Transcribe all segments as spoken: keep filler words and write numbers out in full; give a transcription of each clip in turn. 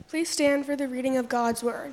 Please stand for the reading of God's word.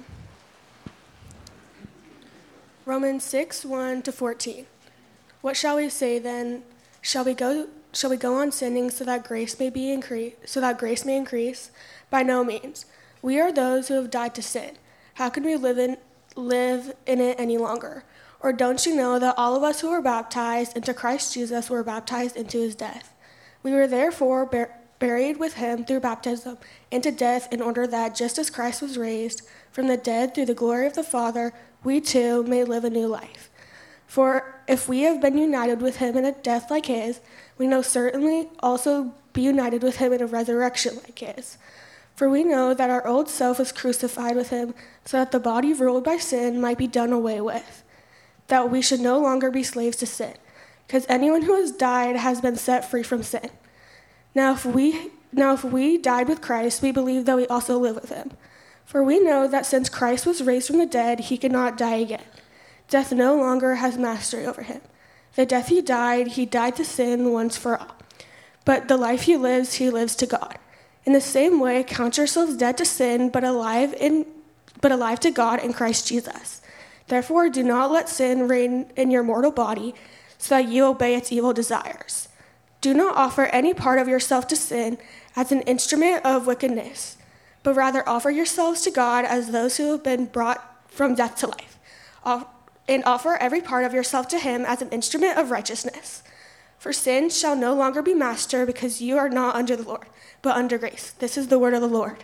Romans six, one to fourteen. What shall we say then? Shall we go shall we go on sinning so that grace may be increase so that grace may increase? By no means. We are those who have died to sin. How can we live in live in it any longer? Or don't you know that all of us who were baptized into Christ Jesus were baptized into his death? We were therefore bur- buried with him through baptism into death, in order that, just as Christ was raised from the dead through the glory of the Father, we too may live a new life. For if we have been united with him in a death like his, we know certainly also be united with him in a resurrection like his. For we know that our old self was crucified with him, so that the body ruled by sin might be done away with, that we should no longer be slaves to sin, because anyone who has died has been set free from sin. Now if we now if we died with Christ, we believe that we also live with him. For we know that since Christ was raised from the dead, he cannot die again. Death no longer has mastery over him. The death he died, he died to sin once for all. But the life he lives, he lives to God. In the same way, count yourselves dead to sin, but alive in but alive to God in Christ Jesus. Therefore, do not let sin reign in your mortal body, so that you obey its evil desires. Do not offer any part of yourself to sin as an instrument of wickedness, but rather offer yourselves to God as those who have been brought from death to life, and offer every part of yourself to him as an instrument of righteousness. For sin shall no longer be master, because you are not under the Lord, but under grace. This is the word of the Lord.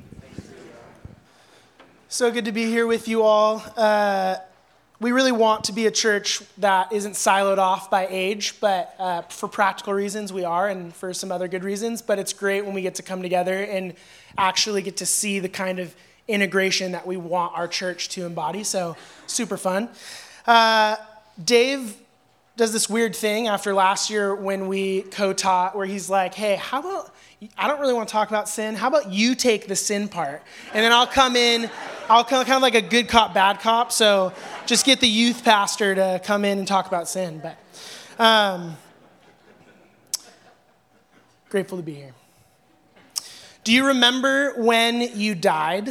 So good to be here with you all. Uh, we really want to be a church that isn't siloed off by age, but uh, for practical reasons we are, and for some other good reasons. But it's great when we get to come together and actually get to see the kind of integration that we want our church to embody. So super fun. Uh, Dave does this weird thing after last year when we co-taught, where he's like, hey, how about, I don't really want to talk about sin. How about you take the sin part? And then I'll come in, I'll come kind of like a good cop, bad cop. So just get the youth pastor to come in and talk about sin. But um, grateful to be here. Do you remember when you died?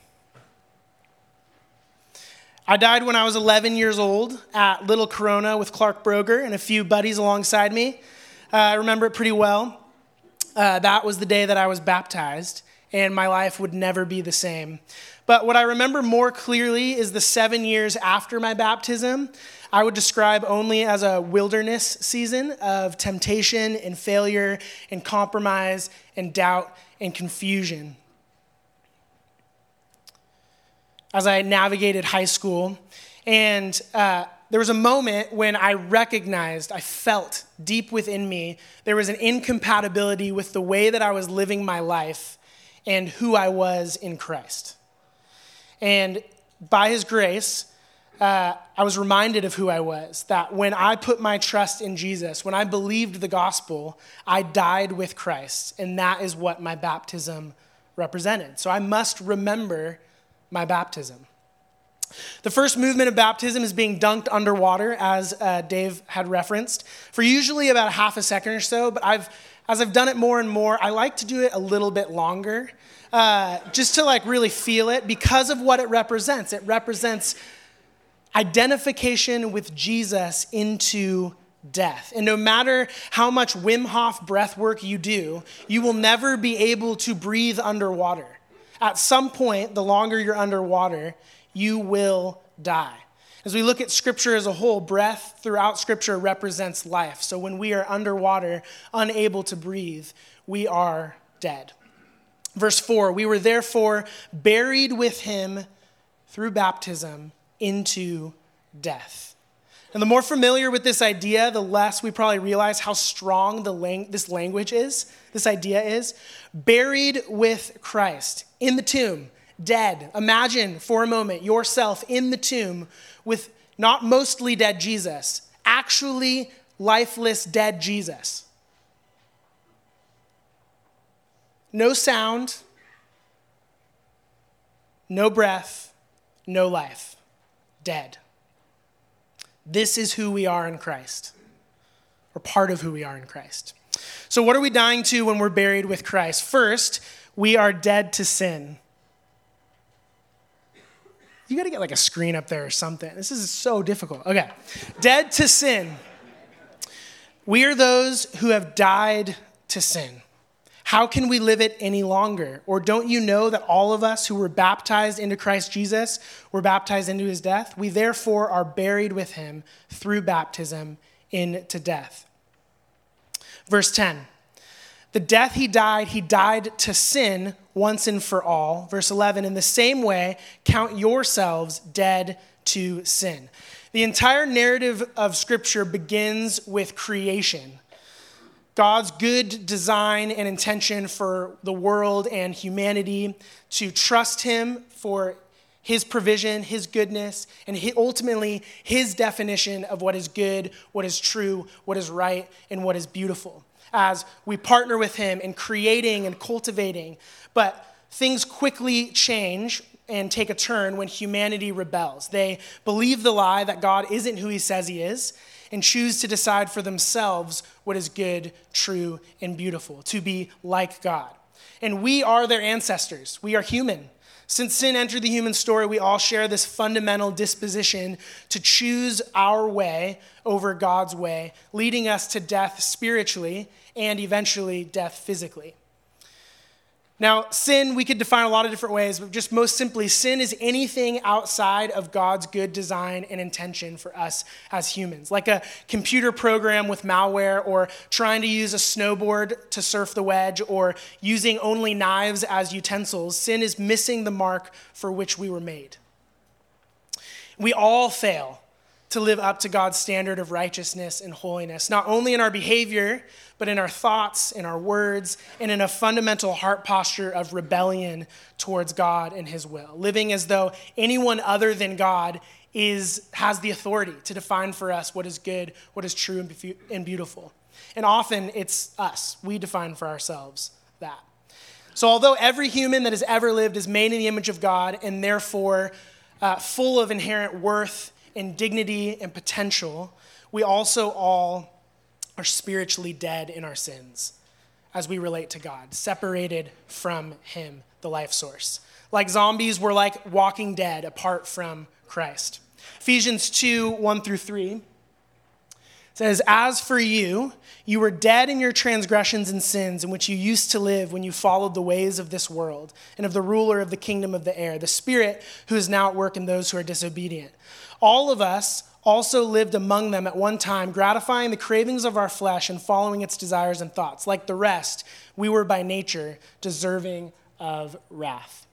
I died when I was eleven years old at Little Corona with Clark Broger and a few buddies alongside me. Uh, I remember it pretty well. Uh, that was the day that I was baptized, and my life would never be the same. But what I remember more clearly is the seven years after my baptism. I would describe only as a wilderness season of temptation and failure and compromise and doubt and confusion. As I navigated high school, and uh, there was a moment when I recognized, I felt deep within me, there was an incompatibility with the way that I was living my life and who I was in Christ. And by his grace, uh, I was reminded of who I was, that when I put my trust in Jesus, when I believed the gospel, I died with Christ, and that is what my baptism represented. So I must remember my baptism. The first movement of baptism is being dunked underwater, as uh, Dave had referenced, for usually about a half a second or so, but I've, as I've done it more and more, I like to do it a little bit longer, uh, just to like really feel it because of what it represents. It represents identification with Jesus into death. And no matter how much Wim Hof breath work you do, you will never be able to breathe underwater. At some point, the longer you're underwater, you will die. As we look at Scripture as a whole, breath throughout Scripture represents life. So when we are underwater, unable to breathe, we are dead. Verse four, we were therefore buried with him through baptism into death. And the more familiar with this idea, the less we probably realize how strong the lang- this language is, this idea is. Buried with Christ in the tomb, dead. Imagine for a moment yourself in the tomb with not mostly dead Jesus, actually lifeless dead Jesus. No sound, no breath, no life, dead. This is who we are in Christ, or part of who we are in Christ. So what are we dying to when we're buried with Christ? First, we are dead to sin. You got to get like a screen up there or something. This is so difficult. Okay. Dead to sin. We are those who have died to sin. How can we live it any longer? Or don't you know that all of us who were baptized into Christ Jesus were baptized into his death? We therefore are buried with him through baptism into death. Verse ten. The death he died, he died to sin once and for all. Verse eleven, in the same way, count yourselves dead to sin. The entire narrative of Scripture begins with creation. God's good design and intention for the world and humanity to trust him for his provision, his goodness, and ultimately his definition of what is good, what is true, what is right, and what is beautiful. As we partner with him in creating and cultivating, but things quickly change and take a turn when humanity rebels. They believe the lie that God isn't who he says he is and choose to decide for themselves what is good, true, and beautiful, to be like God. And we are their ancestors. We are human. Since sin entered the human story, we all share this fundamental disposition to choose our way over God's way, leading us to death spiritually and eventually death physically. Now, sin, we could define a lot of different ways, but just most simply, sin is anything outside of God's good design and intention for us as humans. Like a computer program with malware, or trying to use a snowboard to surf the wedge, or using only knives as utensils. Sin is missing the mark for which we were made. We all fail to live up to God's standard of righteousness and holiness, not only in our behavior, but in our thoughts, in our words, and in a fundamental heart posture of rebellion towards God and his will, living as though anyone other than God is has the authority to define for us what is good, what is true and beautiful. And often it's us. We define for ourselves that. So although every human that has ever lived is made in the image of God and therefore uh, full of inherent worth and dignity and potential, we also all are spiritually dead in our sins as we relate to God, separated from him, the life source. Like zombies, we're like walking dead apart from Christ. Ephesians two, one through three says, as for you, you were dead in your transgressions and sins in which you used to live when you followed the ways of this world and of the ruler of the kingdom of the air, the spirit who is now at work in those who are disobedient. All of us also lived among them at one time, gratifying the cravings of our flesh and following its desires and thoughts. Like the rest, we were by nature deserving of wrath.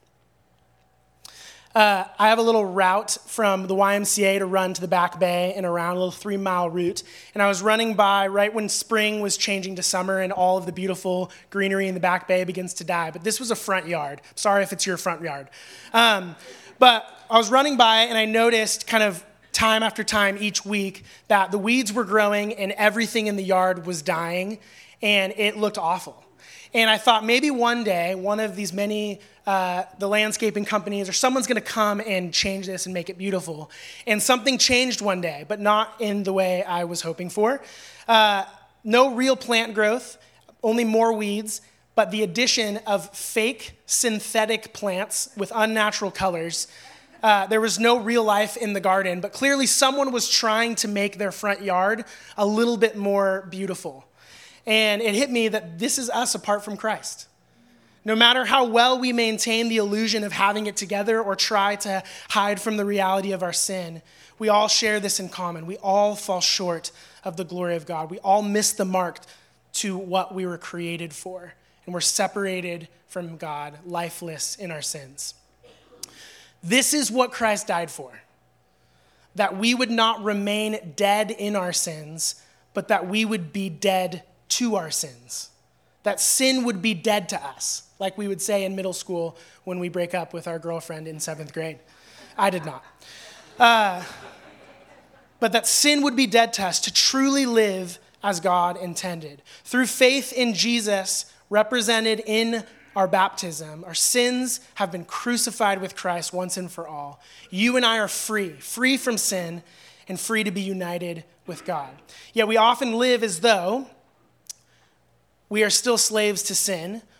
Uh, I have a little route from the Y M C A to run to the Back Bay and around, a little three-mile route. And I was running by right when spring was changing to summer and all of the beautiful greenery in the Back Bay begins to die. But this was a front yard. Sorry if it's your front yard. Um, but I was running by and I noticed kind of time after time each week that the weeds were growing and everything in the yard was dying, and it looked awful. And I thought maybe one day, one of these many, uh, the landscaping companies or someone's going to come and change this and make it beautiful. And something changed one day, but not in the way I was hoping for. Uh, no real plant growth, only more weeds, but the addition of fake synthetic plants with unnatural colors. Uh, there was no real life in the garden, but clearly someone was trying to make their front yard a little bit more beautiful. And it hit me that this is us apart from Christ. No matter how well we maintain the illusion of having it together or try to hide from the reality of our sin, we all share this in common. We all fall short of the glory of God. We all miss the mark to what we were created for. And we're separated from God, lifeless in our sins. This is what Christ died for, that we would not remain dead in our sins, but that we would be dead to our sins, that sin would be dead to us, like we would say in middle school when we break up with our girlfriend in seventh grade. I did not. Uh, but that sin would be dead to us, to truly live as God intended. Through faith in Jesus, represented in our baptism, our sins have been crucified with Christ once and for all. You and I are free, free from sin and free to be united with God. Yet we often live as though we are still slaves to sin,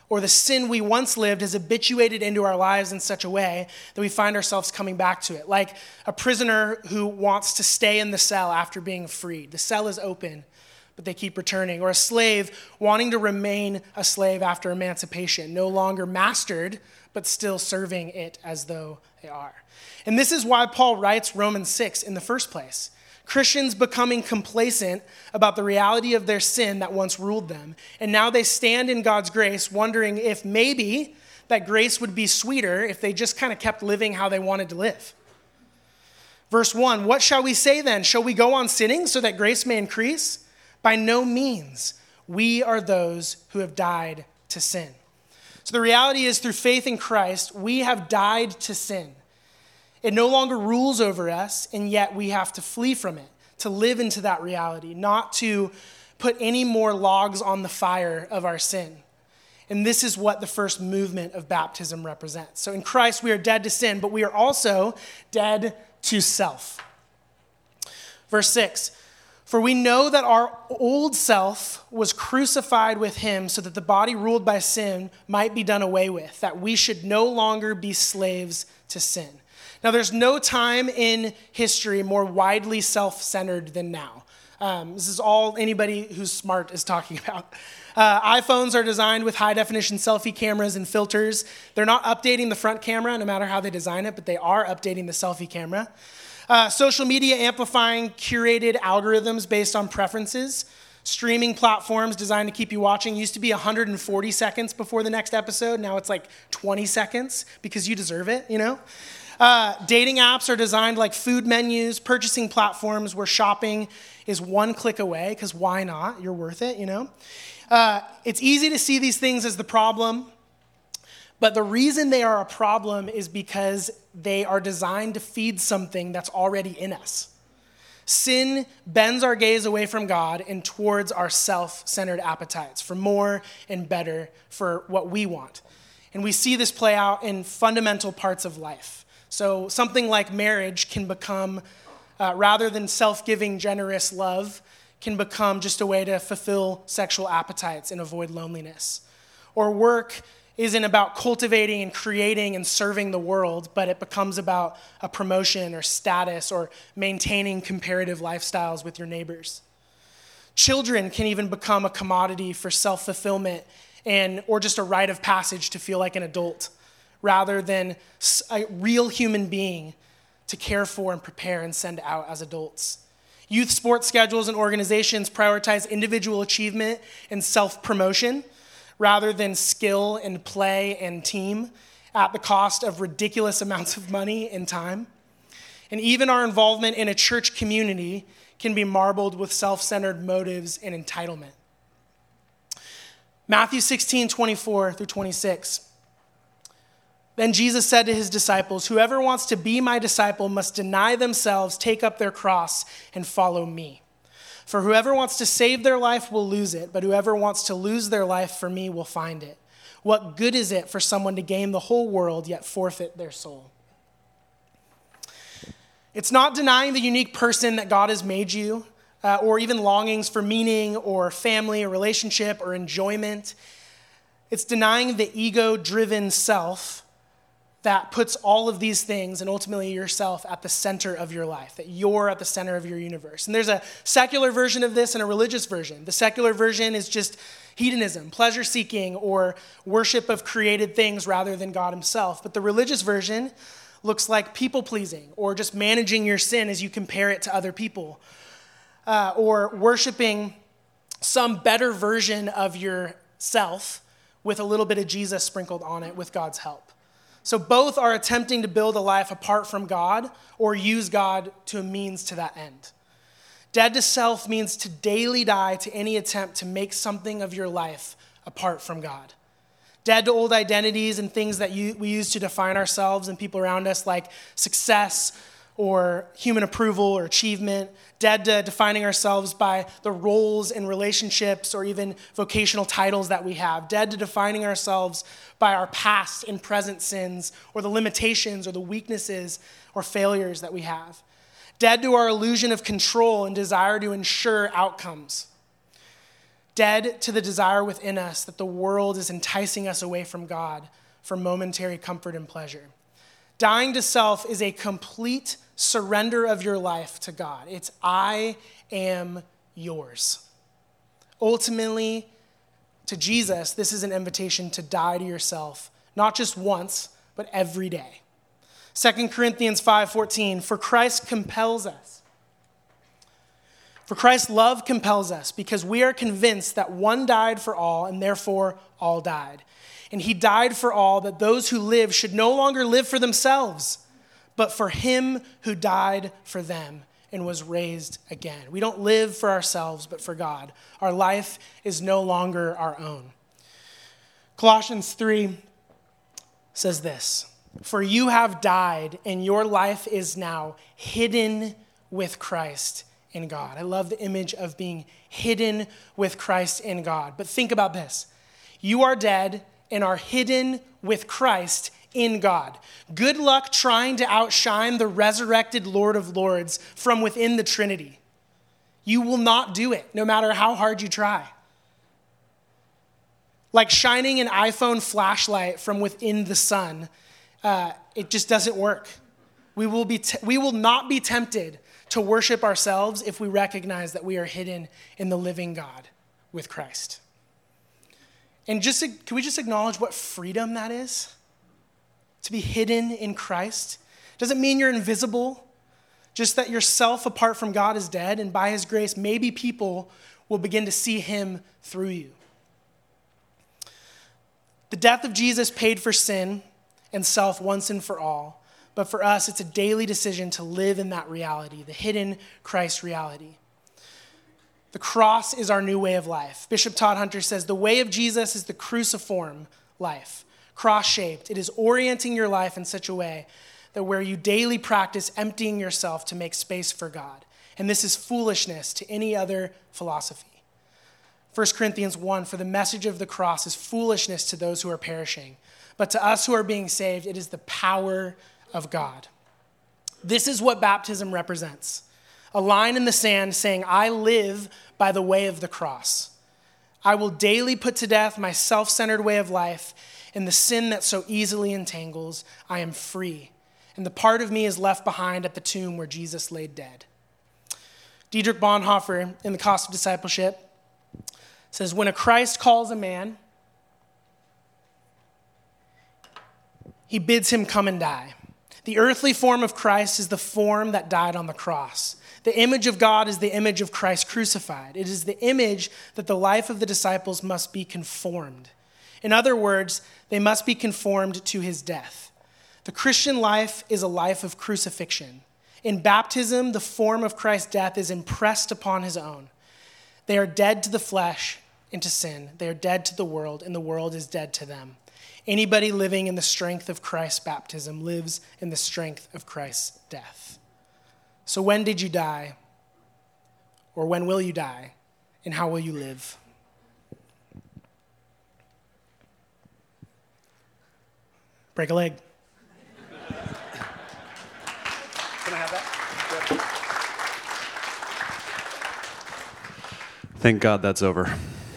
or the sin we once lived has habituated into our lives in such a way that we find ourselves coming back to it. Like a prisoner who wants to stay in the cell after being freed. The cell is open, but they keep returning. Or a slave wanting to remain a slave after emancipation, no longer mastered, but still serving it as though they are. And this is why Paul writes Romans six in the first place. Christians becoming complacent about the reality of their sin that once ruled them. And now they stand in God's grace wondering if maybe that grace would be sweeter if they just kind of kept living how they wanted to live. Verse one, what shall we say then? Shall we go on sinning so that grace may increase? By no means. We are those who have died to sin. So the reality is through faith in Christ, we have died to sin. It no longer rules over us, and yet we have to flee from it, to live into that reality, not to put any more logs on the fire of our sin. And this is what the first movement of baptism represents. So in Christ, we are dead to sin, but we are also dead to self. Verse six, for we know that our old self was crucified with him so that the body ruled by sin might be done away with, that we should no longer be slaves to sin. Now, there's no time in history more widely self-centered than now. Um, this is all anybody who's smart is talking about. Uh, iPhones are designed with high-definition selfie cameras and filters. They're not updating the front camera, no matter how they design it, but they are updating the selfie camera. Uh, social media amplifying curated algorithms based on preferences. Streaming platforms designed to keep you watching. Used to be one hundred forty seconds before the next episode. Now it's like twenty seconds because you deserve it, you know? Uh, dating apps are designed like food menus, purchasing platforms where shopping is one click away, because why not? You're worth it, you know? Uh, it's easy to see these things as the problem, but the reason they are a problem is because they are designed to feed something that's already in us. Sin bends our gaze away from God and towards our self-centered appetites for more and better, for what we want. And we see this play out in fundamental parts of life. So something like marriage can become, uh, rather than self-giving, generous love, can become just a way to fulfill sexual appetites and avoid loneliness. Or work isn't about cultivating and creating and serving the world, but it becomes about a promotion or status or maintaining comparative lifestyles with your neighbors. Children can even become a commodity for self-fulfillment and or just a rite of passage to feel like an adult, rather than a real human being to care for and prepare and send out as adults. Youth sports schedules and organizations prioritize individual achievement and self-promotion rather than skill and play and team at the cost of ridiculous amounts of money and time. And even our involvement in a church community can be marbled with self-centered motives and entitlement. Matthew sixteen, twenty-four through twenty-six. Then Jesus said to his disciples, whoever wants to be my disciple must deny themselves, take up their cross, and follow me. For whoever wants to save their life will lose it, but whoever wants to lose their life for me will find it. What good is it for someone to gain the whole world yet forfeit their soul? It's not denying the unique person that God has made you, uh, or even longings for meaning or family or relationship or enjoyment. It's denying the ego-driven self that puts all of these things and ultimately yourself at the center of your life, that you're at the center of your universe. And there's a secular version of this and a religious version. The secular version is just hedonism, pleasure-seeking, or worship of created things rather than God himself. But the religious version looks like people-pleasing, or just managing your sin as you compare it to other people, uh, or worshiping some better version of yourself with a little bit of Jesus sprinkled on it with God's help. So both are attempting to build a life apart from God or use God to a means to that end. Dead to self means to daily die to any attempt to make something of your life apart from God. Dead to old identities and things that you, we use to define ourselves and people around us, like success or human approval or achievement. Dead to defining ourselves by the roles and relationships or even vocational titles that we have. Dead to defining ourselves by our past and present sins or the limitations or the weaknesses or failures that we have. Dead to our illusion of control and desire to ensure outcomes. dead to the desire within us that the world is enticing us away from God for momentary comfort and pleasure. Dying to self is a complete surrender of your life to God. It's I am yours. Ultimately, to Jesus, this is an invitation to die to yourself, not just once, but every day. Second Corinthians five fourteen, for Christ compels us. For Christ's love compels us because we are convinced that one died for all and therefore all died. And he died for all that those who live should no longer live for themselves, but for him who died for them and was raised again. We don't live for ourselves, but for God. Our life is no longer our own. Colossians three says this, for you have died and your life is now hidden with Christ in God. I love the image of being hidden with Christ in God. But think about this. You are dead and are hidden with Christ in God. Good luck trying to outshine the resurrected Lord of Lords from within the Trinity. You will not do it, no matter how hard you try. Like shining an iPhone flashlight from within the sun, uh, it just doesn't work. We will be te- we will not be tempted to worship ourselves if we recognize that we are hidden in the living God with Christ. And just can we just acknowledge what freedom that is? To be hidden in Christ. Doesn't mean you're invisible, just that yourself apart from God is dead, and by his grace, maybe people will begin to see him through you. The death of Jesus paid for sin and self once and for all, but for us, it's a daily decision to live in that reality, the hidden Christ reality. The cross is our new way of life. Bishop Todd Hunter says, the way of Jesus is the cruciform life, cross-shaped. It is orienting your life in such a way that where you daily practice emptying yourself to make space for God. And this is foolishness to any other philosophy. First Corinthians one, for the message of the cross is foolishness to those who are perishing. But to us who are being saved, it is the power of God. This is what baptism represents. A line in the sand saying, I live by the way of the cross. I will daily put to death my self-centered way of life and the sin that so easily entangles. I am free. And the part of me is left behind at the tomb where Jesus laid dead. Dietrich Bonhoeffer, in The Cost of Discipleship, says, when a Christ calls a man, he bids him come and die. The earthly form of Christ is the form that died on the cross. The image of God is the image of Christ crucified. It is the image that the life of the disciples must be conformed. In other words, they must be conformed to his death. The Christian life is a life of crucifixion. In baptism, the form of Christ's death is impressed upon his own. They are dead to the flesh and to sin. They are dead to the world, and the world is dead to them. Anybody living in the strength of Christ's baptism lives in the strength of Christ's death. So when did you die? Or when will you die? And how will you live? Break a leg. Can I have that? Good. Thank God that's over.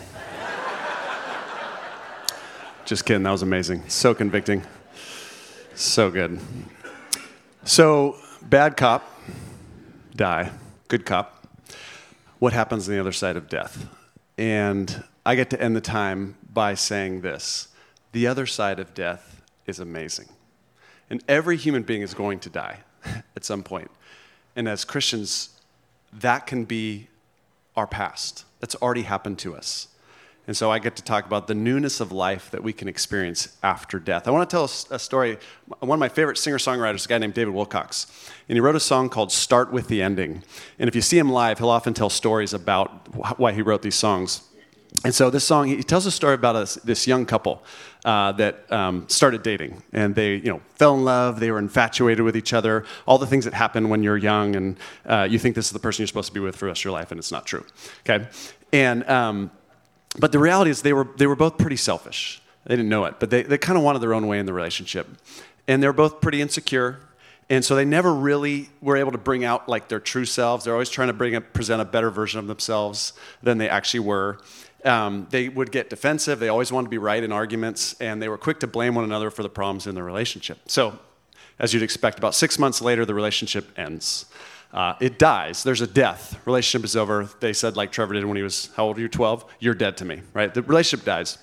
Just kidding, that was amazing. So convicting. So good. So, bad cop, die. Good cop. What happens on the other side of death? And I get to end the time by saying this. The other side of death is amazing. And every human being is going to die at some point. And as Christians, that can be our past. That's already happened to us. And so I get to talk about the newness of life that we can experience after death. I want to tell a story. One of my favorite singer-songwriters is a guy named David Wilcox. And he wrote a song called Start With the Ending. And if you see him live, he'll often tell stories about why he wrote these songs. And so this song, he tells a story about a, this young couple uh, that um, started dating. And they, you know, fell in love. They were infatuated with each other. All the things that happen when you're young and uh, you think this is the person you're supposed to be with for the rest of your life, and it's not true. Okay? And... Um, But the reality is they were they were both pretty selfish. They didn't know it, but they, they kind of wanted their own way in the relationship. And they were both pretty insecure. And so they never really were able to bring out like their true selves. They're always trying to bring a, present a better version of themselves than they actually were. Um, they would get defensive. They always wanted to be right in arguments, and they were quick to blame one another for the problems in their relationship. So, as you'd expect, about six months later, the relationship ends. Uh, it dies. There's a death. Relationship is over. They said, like Trevor did when he was, how old are you, twelve? You're dead to me, right? The relationship dies.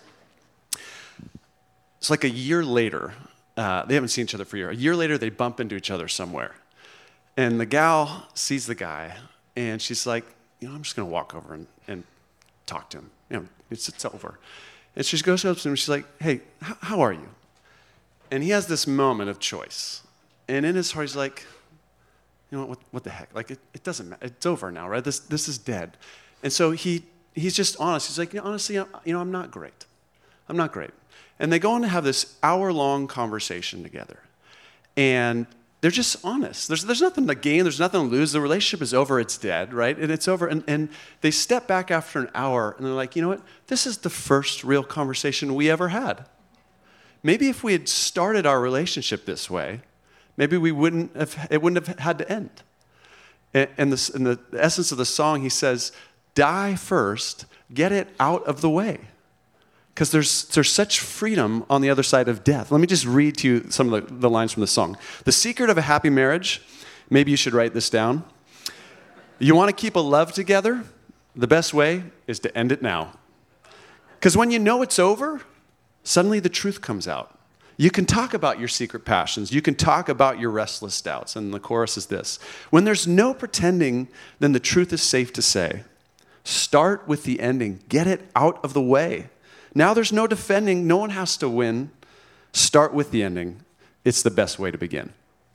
It's like a year later. Uh, they haven't seen each other for a year. A year later, they bump into each other somewhere. And the gal sees the guy, and she's like, you know, I'm just going to walk over and, and talk to him. You know, it's, it's over. And she goes up to him, and she's like, hey, h- how are you? And he has this moment of choice. And in his heart, he's like, you know, what, what the heck? Like, it, it doesn't matter. It's over now, right? This this is dead. And so he he's just honest. He's like, you know, honestly, you know, I'm not great. I'm not great. And they go on to have this hour-long conversation together. And they're just honest. There's there's nothing to gain. There's nothing to lose. The relationship is over. It's dead, right? And it's over. And, and they step back after an hour, and they're like, you know what? This is the first real conversation we ever had. Maybe if we had started our relationship this way, maybe we wouldn't have, it wouldn't have had to end. And, and this, in the essence of the song, he says, die first, get it out of the way. Because there's, there's such freedom on the other side of death. Let me just read to you some of the, the lines from the song. The secret of a happy marriage, maybe you should write this down. You want to keep a love together? The best way is to end it now. Because when you know it's over, suddenly the truth comes out. You can talk about your secret passions. You can talk about your restless doubts. And the chorus is this. When there's no pretending, then the truth is safe to say. Start with the ending. Get it out of the way. Now there's no defending. No one has to win. Start with the ending. It's the best way to begin.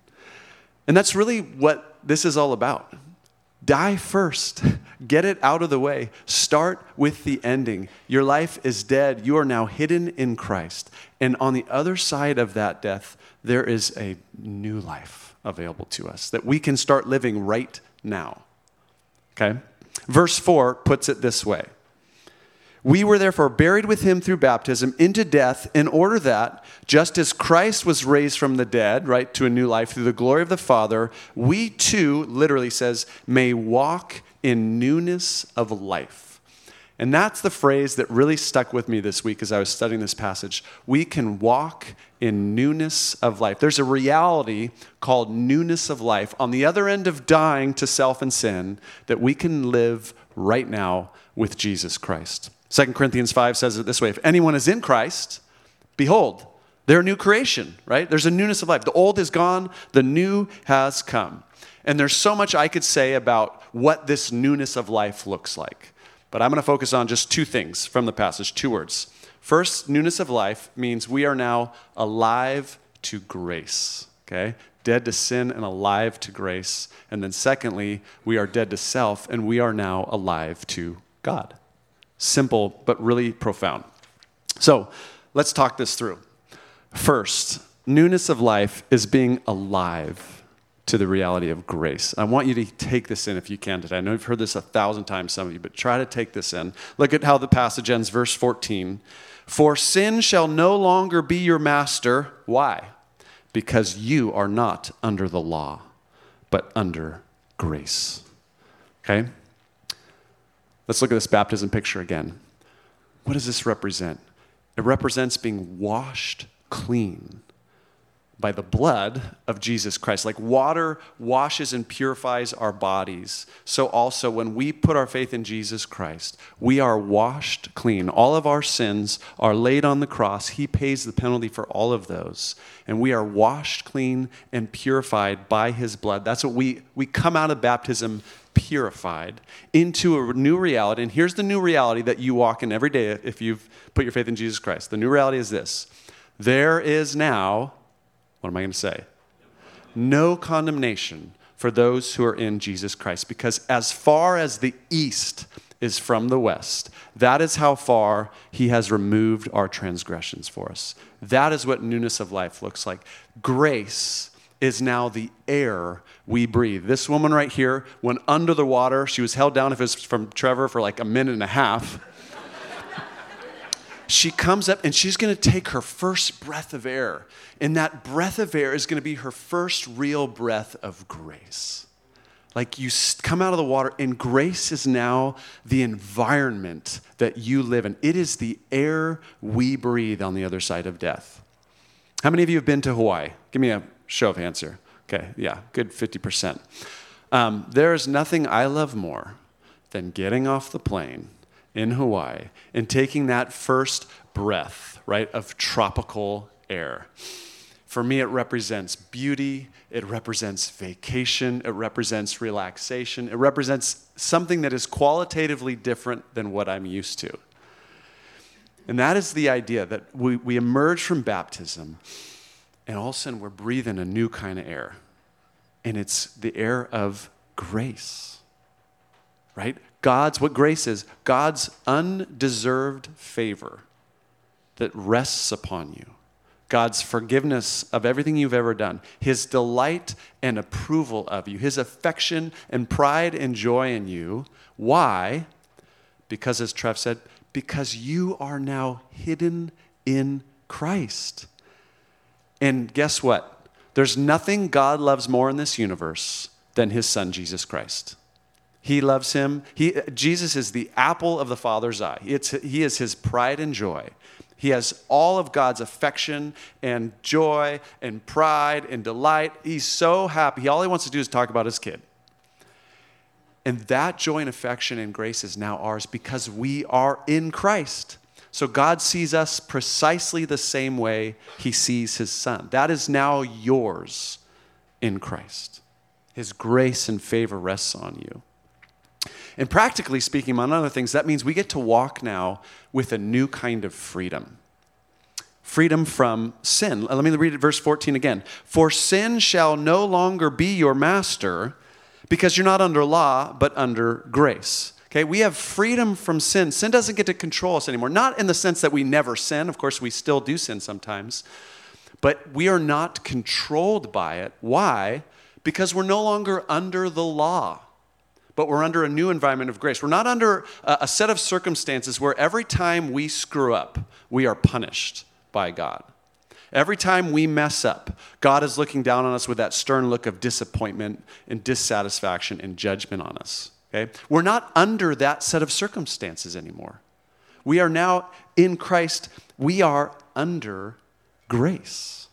And that's really what this is all about. Die first. Get it out of the way. Start with the ending. Your life is dead. You are now hidden in Christ. And on the other side of that death, there is a new life available to us that we can start living right now. Okay? Verse four puts it this way. We were therefore buried with him through baptism into death in order that, just as Christ was raised from the dead, right, to a new life through the glory of the Father, we too, literally says, may walk in newness of life. And that's the phrase that really stuck with me this week as I was studying this passage. We can walk in newness of life. There's a reality called newness of life on the other end of dying to self and sin that we can live right now with Jesus Christ. Second Corinthians five says it this way. If anyone is in Christ, behold, they're a new creation, right? There's a newness of life. The old is gone. The new has come. And there's so much I could say about what this newness of life looks like. But I'm going to focus on just two things from the passage, two words. First, newness of life means we are now alive to grace, okay? Dead to sin and alive to grace. And then secondly, we are dead to self and we are now alive to God. Simple, but really profound. So let's talk this through. First, newness of life is being alive to the reality of grace. I want you to take this in if you can today. I know you've heard this a thousand times, some of you, but try to take this in. Look at how the passage ends, verse fourteen. For sin shall no longer be your master. Why? Because you are not under the law, but under grace. Okay? Let's look at this baptism picture again. What does this represent? It represents being washed clean by the blood of Jesus Christ. Like water washes and purifies our bodies, so also when we put our faith in Jesus Christ, we are washed clean. All of our sins are laid on the cross. He pays the penalty for all of those. And we are washed clean and purified by his blood. That's what we, we come out of baptism purified into a new reality. And here's the new reality that you walk in every day if you've put your faith in Jesus Christ. The new reality is this. There is now, what am I going to say? No condemnation for those who are in Jesus Christ. Because as far as the east is from the west, that is how far he has removed our transgressions for us. That is what newness of life looks like. Grace is now the air we breathe. This woman right here went under the water. She was held down, if it was from Trevor, for like a minute and a half. She comes up and she's going to take her first breath of air. And that breath of air is going to be her first real breath of grace. Like you come out of the water, and grace is now the environment that you live in. It is the air we breathe on the other side of death. How many of you have been to Hawaii? Give me a show of hands here. Okay, yeah, good fifty percent. Um, there is nothing I love more than getting off the plane in Hawaii and taking that first breath, right, of tropical air. For me, it represents beauty, it represents vacation, it represents relaxation, it represents something that is qualitatively different than what I'm used to. And that is the idea that we, we emerge from baptism, and all of a sudden we're breathing a new kind of air. And it's the air of grace, right? God's, what grace is, God's undeserved favor that rests upon you. God's forgiveness of everything you've ever done, his delight and approval of you, his affection and pride and joy in you. Why? Because, as Trev said, because you are now hidden in Christ. And guess what? There's nothing God loves more in this universe than his son, Jesus Christ. He loves him. He, Jesus is the apple of the Father's eye. It's, he is his pride and joy. He has all of God's affection and joy and pride and delight. He's so happy. All he wants to do is talk about his kid. And that joy and affection and grace is now ours because we are in Christ. So God sees us precisely the same way he sees his son. That is now yours in Christ. His grace and favor rests on you. And practically speaking, among other things, that means we get to walk now with a new kind of freedom. Freedom from sin. Let me read it, verse fourteen again. For sin shall no longer be your master because you're not under law, but under grace. Okay, we have freedom from sin. Sin doesn't get to control us anymore. Not in the sense that we never sin. Of course, we still do sin sometimes. But we are not controlled by it. Why? Because we're no longer under the law, but we're under a new environment of grace. We're not under a, a set of circumstances where every time we screw up, we are punished by God. Every time we mess up, God is looking down on us with that stern look of disappointment and dissatisfaction and judgment on us. Okay? We're not under that set of circumstances anymore. We are now in Christ. We are under grace.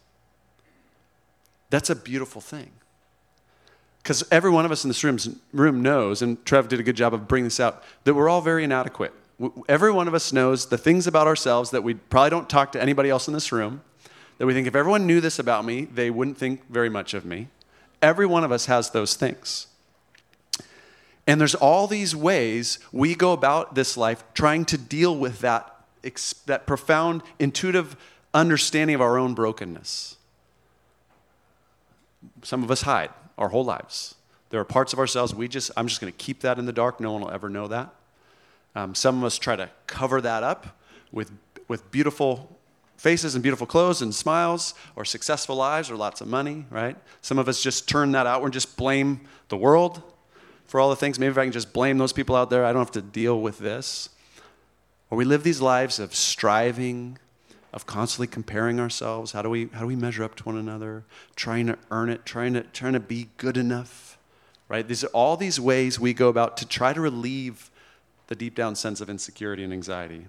That's a beautiful thing. Because every one of us in this room, room knows, and Trev did a good job of bringing this out, that we're all very inadequate. Every one of us knows the things about ourselves that we probably don't talk to anybody else in this room, that we think if everyone knew this about me, they wouldn't think very much of me. Every one of us has those things. And there's all these ways we go about this life trying to deal with that, that profound, intuitive understanding of our own brokenness. Some of us hide our whole lives. There are parts of ourselves we just, I'm just going to keep that in the dark. No one will ever know that. Um, some of us try to cover that up with, with beautiful faces and beautiful clothes and smiles or successful lives or lots of money, right? Some of us just turn that outward and just blame the world for all the things. Maybe if I can just blame those people out there, I don't have to deal with this. Or we live these lives of striving, of constantly comparing ourselves. How do we how do we measure up to one another? Trying to earn it, trying to trying to be good enough, right? These are all these ways we go about to try to relieve the deep down sense of insecurity and anxiety.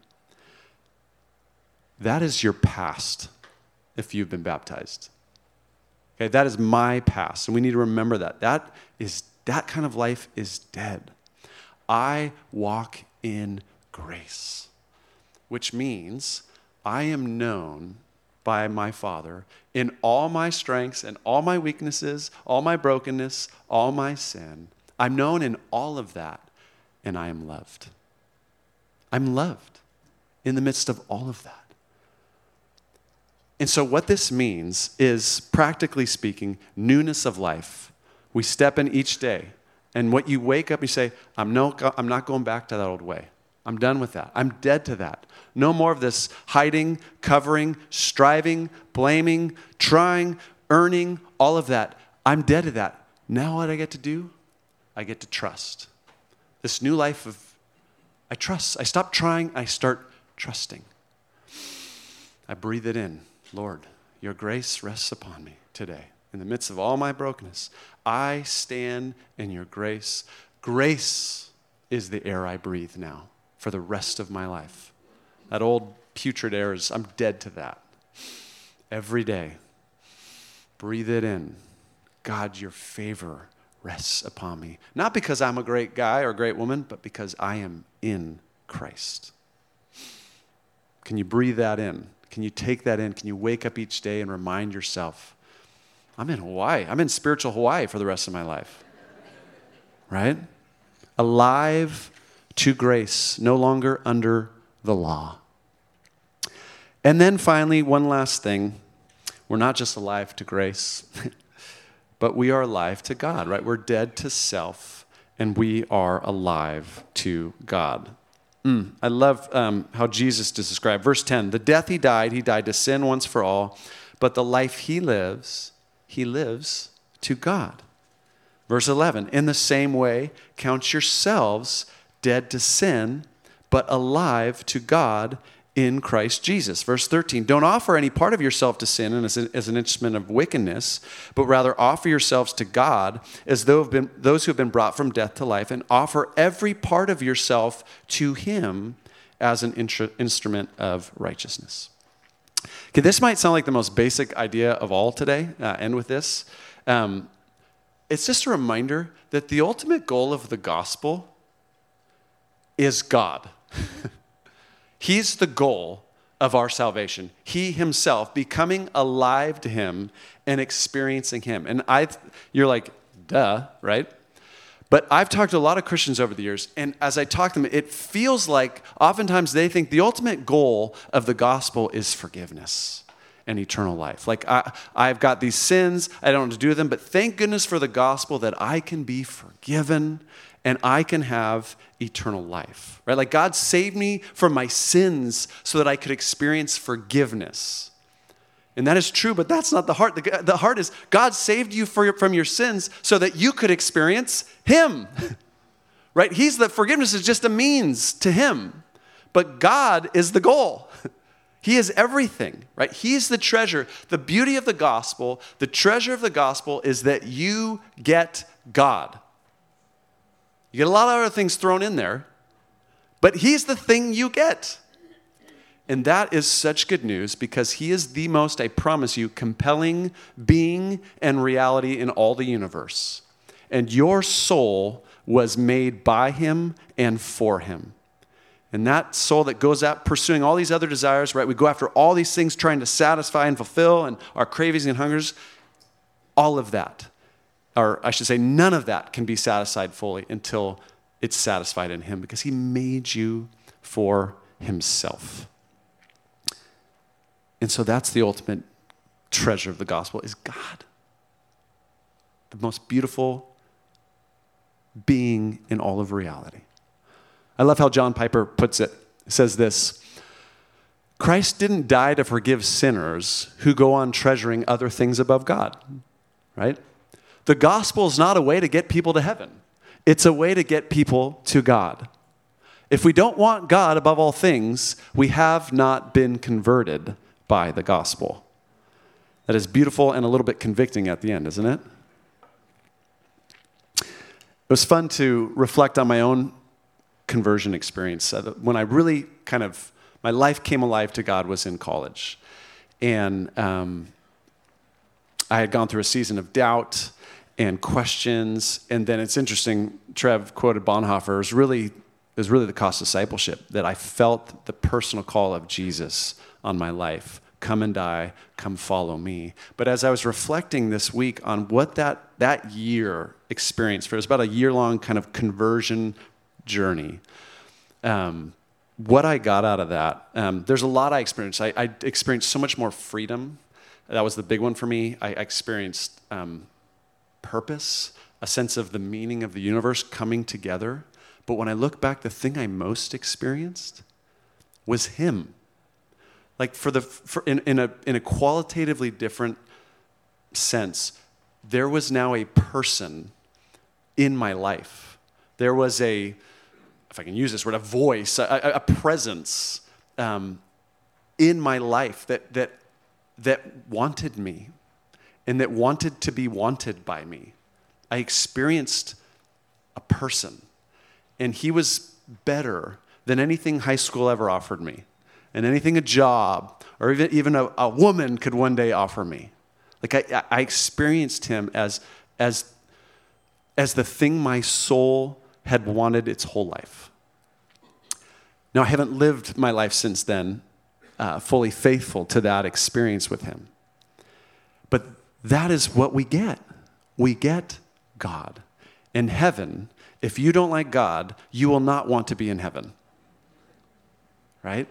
That is your past if you've been baptized. Okay, that is my past, and we need to remember that. That is that kind of life is dead. I walk in grace, which means I am known by my Father in all my strengths and all my weaknesses, all my brokenness, all my sin. I'm known in all of that, and I am loved. I'm loved in the midst of all of that. And so what this means is, practically speaking, newness of life. We step in each day, and what you wake up, you say, I'm, no, I'm not going back to that old way. I'm done with that. I'm dead to that. No more of this hiding, covering, striving, blaming, trying, earning, all of that. I'm dead to that. Now what I get to do? I get to trust. This new life of, I trust. I stop trying, I start trusting. I breathe it in. Lord, your grace rests upon me today. in the midst of all my brokenness, I stand in your grace. Grace is the air I breathe now for the rest of my life. That old putrid air is, I'm dead to that. Every day, breathe it in. God, your favor rests upon me. Not because I'm a great guy or a great woman, but because I am in Christ. Can you breathe that in? Can you take that in? Can you wake up each day and remind yourself, I'm in Hawaii. I'm in spiritual Hawaii for the rest of my life. Right? Alive to grace, no longer under the law. And then finally, one last thing. We're not just alive to grace, but we are alive to God, right? We're dead to self, and we are alive to God. Mm, I love um, how Jesus is described. Verse ten, the death he died, he died to sin once for all, but the life he lives, he lives to God. Verse eleven, in the same way, count yourselves dead to sin, but alive to God in Christ Jesus. Verse thirteen, don't offer any part of yourself to sin as, a, as an instrument of wickedness, but rather offer yourselves to God as though have been, those who have been brought from death to life, and offer every part of yourself to him as an intru- instrument of righteousness. Okay, this might sound like the most basic idea of all today, uh, end with this. Um, it's just a reminder that the ultimate goal of the gospel is God. He's the goal of our salvation. He himself becoming alive to him and experiencing him. And I, you're like, duh, right? But I've talked to a lot of Christians over the years, and as I talk to them, it feels like oftentimes they think the ultimate goal of the gospel is forgiveness and eternal life. Like, I, I've got these sins, I don't know what to do with them, but thank goodness for the gospel that I can be forgiven and I can have eternal life, right? Like, God saved me from my sins so that I could experience forgiveness. And that is true, but that's not the heart. The, the heart is God saved you for your, from your sins so that you could experience him, right? He's the forgiveness is just a means to him, but God is the goal. He is everything, right? He's the treasure. The beauty of the gospel, the treasure of the gospel is that you get God. You get a lot of other things thrown in there, but he's the thing you get. And that is such good news because he is the most, I promise you, compelling being and reality in all the universe. And your soul was made by him and for him. And that soul that goes out pursuing all these other desires, right? We go after all these things trying to satisfy and fulfill and our cravings and hungers, all of that. Or I should say, none of that can be satisfied fully until it's satisfied in him because he made you for himself. And so that's the ultimate treasure of the gospel is God. The most beautiful being in all of reality. I love how John Piper puts it. He says this, Christ didn't die to forgive sinners who go on treasuring other things above God, right? The gospel is not a way to get people to heaven. It's a way to get people to God. If we don't want God above all things, we have not been converted by the gospel. That is beautiful and a little bit convicting at the end, isn't it? It was fun to reflect on my own conversion experience. When I really kind of, my life came alive to God was in college. And um, I had gone through a season of doubt and questions. And then it's interesting, Trev quoted Bonhoeffer, it was really, it was really the cost of discipleship, that I felt the personal call of Jesus on my life. Come and die, come follow me. But as I was reflecting this week on what that, that year experienced, for it was about a year-long kind of conversion journey, um, what I got out of that, um, there's a lot I experienced. I, I experienced so much more freedom. That was the big one for me. I experienced um, purpose, a sense of the meaning of the universe coming together. But when I look back, the thing I most experienced was him. Like for the for in, in a in a qualitatively different sense, there was now a person in my life. There was a, if I can use this word, a voice, a, a presence um, in my life that that that wanted me and that wanted to be wanted by me. I experienced a person, and he was better than anything high school ever offered me, and anything a job or even, even a, a woman could one day offer me. Like I, I experienced him as, as, as the thing my soul had wanted its whole life. Now, I haven't lived my life since then uh, fully faithful to that experience with him. But that is what we get. We get God. In heaven, if you don't like God, you will not want to be in heaven. Right?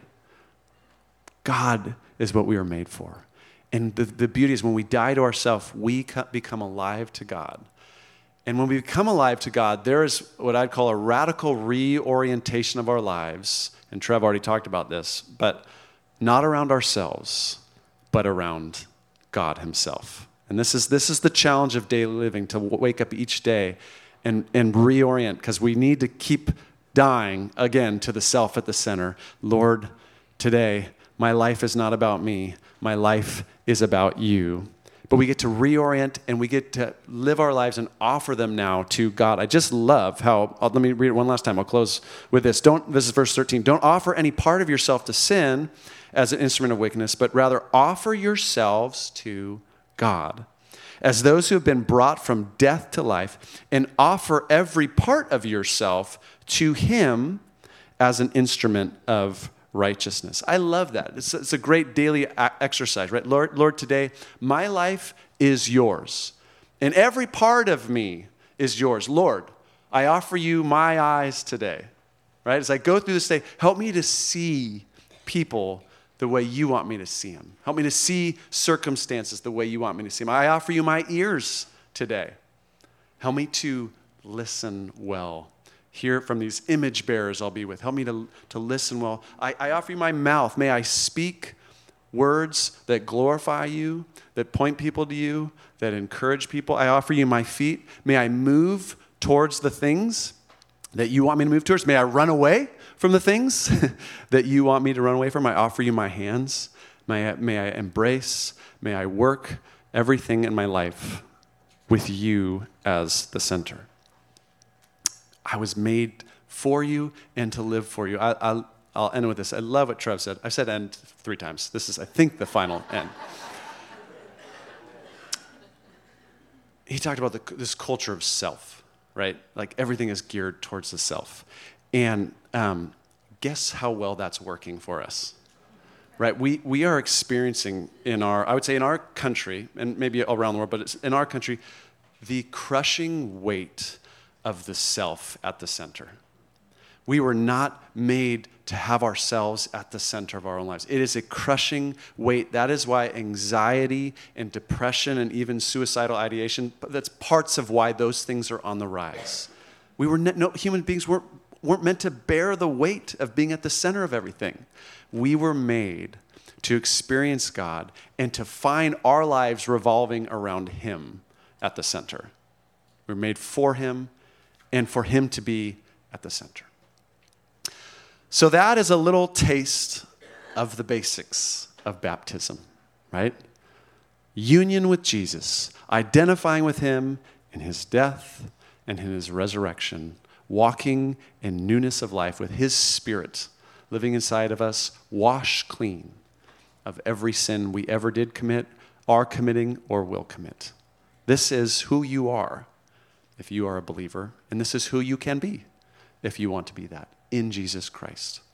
God is what we are made for. And the, the beauty is when we die to ourselves, we co- become alive to God. And when we become alive to God, there is what I'd call a radical reorientation of our lives. And Trev already talked about this, but not around ourselves, but around God himself. And this is this is the challenge of daily living, to wake up each day and, and reorient, because we need to keep dying, again, to the self at the center. Lord, today, my life is not about me. My life is about you. But we get to reorient, and we get to live our lives and offer them now to God. I just love how, I'll, let me read it one last time. I'll close with this. Don't. This is verse thirteen. Don't offer any part of yourself to sin as an instrument of wickedness, but rather offer yourselves to God as those who have been brought from death to life, and offer every part of yourself to him as an instrument of righteousness. I love that. It's, it's a great daily exercise, right? Lord, Lord, today, my life is yours, and every part of me is yours. Lord, I offer you my eyes today, right? As I go through this day, help me to see people the way you want me to see them. Help me to see circumstances the way you want me to see them. I offer you my ears today. Help me to listen well. Hear from these image bearers I'll be with. Help me to, to listen well. I, I offer you my mouth. May I speak words that glorify you, that point people to you, that encourage people. I offer you my feet. May I move towards the things that you want me to move towards. May I run away from the things that you want me to run away from. I offer you my hands. May I, may I embrace, may I work everything in my life with you as the center. I was made for you and to live for you. I, I'll, I'll end with this. I love what Trev said. I've said end three times. This is, I think, the final end. He talked about the, this culture of self, right? Like everything is geared towards the self. And um, guess how well that's working for us, right? We we are experiencing in our, I would say in our country, and maybe around the world, but it's in our country, the crushing weight of the self at the center. We were not made to have ourselves at the center of our own lives. It is a crushing weight. That is why anxiety and depression and even suicidal ideation, that's parts of why those things are on the rise. We were, no, human beings weren't, weren't meant to bear the weight of being at the center of everything. We were made to experience God and to find our lives revolving around him at the center. We were made for him and for him to be at the center. So that is a little taste of the basics of baptism, right? Union with Jesus, identifying with him in his death and in his resurrection, walking in newness of life with his Spirit living inside of us, washed clean of every sin we ever did commit, are committing, or will commit. This is who you are if you are a believer, and this is who you can be if you want to be that in Jesus Christ.